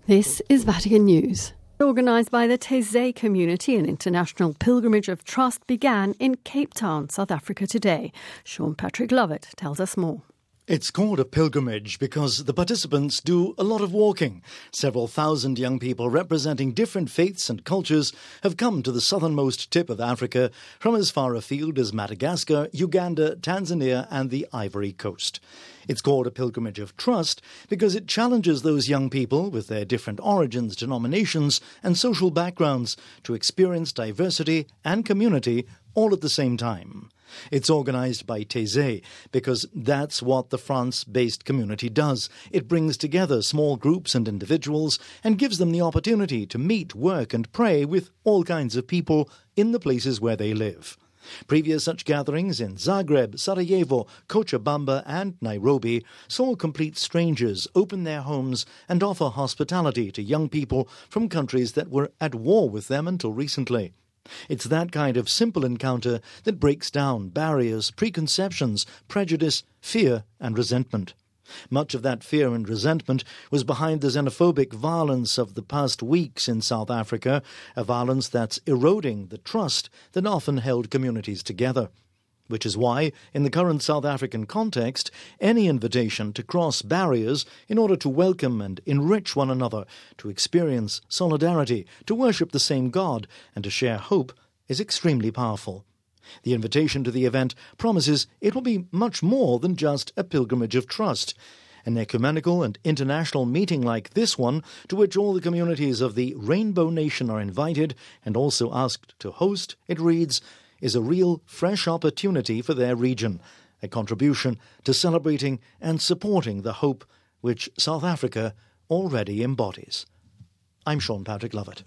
This is Vatican News. Organised by the Taizé community, an international pilgrimage of trust began in Cape Town, South Africa today. Sean Patrick Lovett tells us more. It's called a pilgrimage because the participants do a lot of walking. Several thousand young people representing different faiths and cultures have come to the southernmost tip of Africa from as far afield as Madagascar, Uganda, Tanzania and the Ivory Coast. It's called a pilgrimage of trust because it challenges those young people with their different origins, denominations and social backgrounds to experience diversity and community all at the same time. It's organised by Taizé because that's what the France-based community does. It brings together small groups and individuals and gives them the opportunity to meet, work and pray with all kinds of people in the places where they live. Previous such gatherings in Zagreb, Sarajevo, Cochabamba and Nairobi saw complete strangers open their homes and offer hospitality to young people from countries that were at war with them until recently. It's that kind of simple encounter that breaks down barriers, preconceptions, prejudice, fear and resentment. Much of that fear and resentment was behind the xenophobic violence of the past weeks in South Africa, a violence that's eroding the trust that often held communities together. Which is why, in the current South African context, any invitation to cross barriers in order to welcome and enrich one another, to experience solidarity, to worship the same God, and to share hope is extremely powerful. The invitation to the event promises it will be much more than just a pilgrimage of trust. An ecumenical and international meeting like this one, to which all the communities of the Rainbow Nation are invited and also asked to host, it reads, is a real fresh opportunity for their region, a contribution to celebrating and supporting the hope which South Africa already embodies. I'm Sean Patrick Lovett.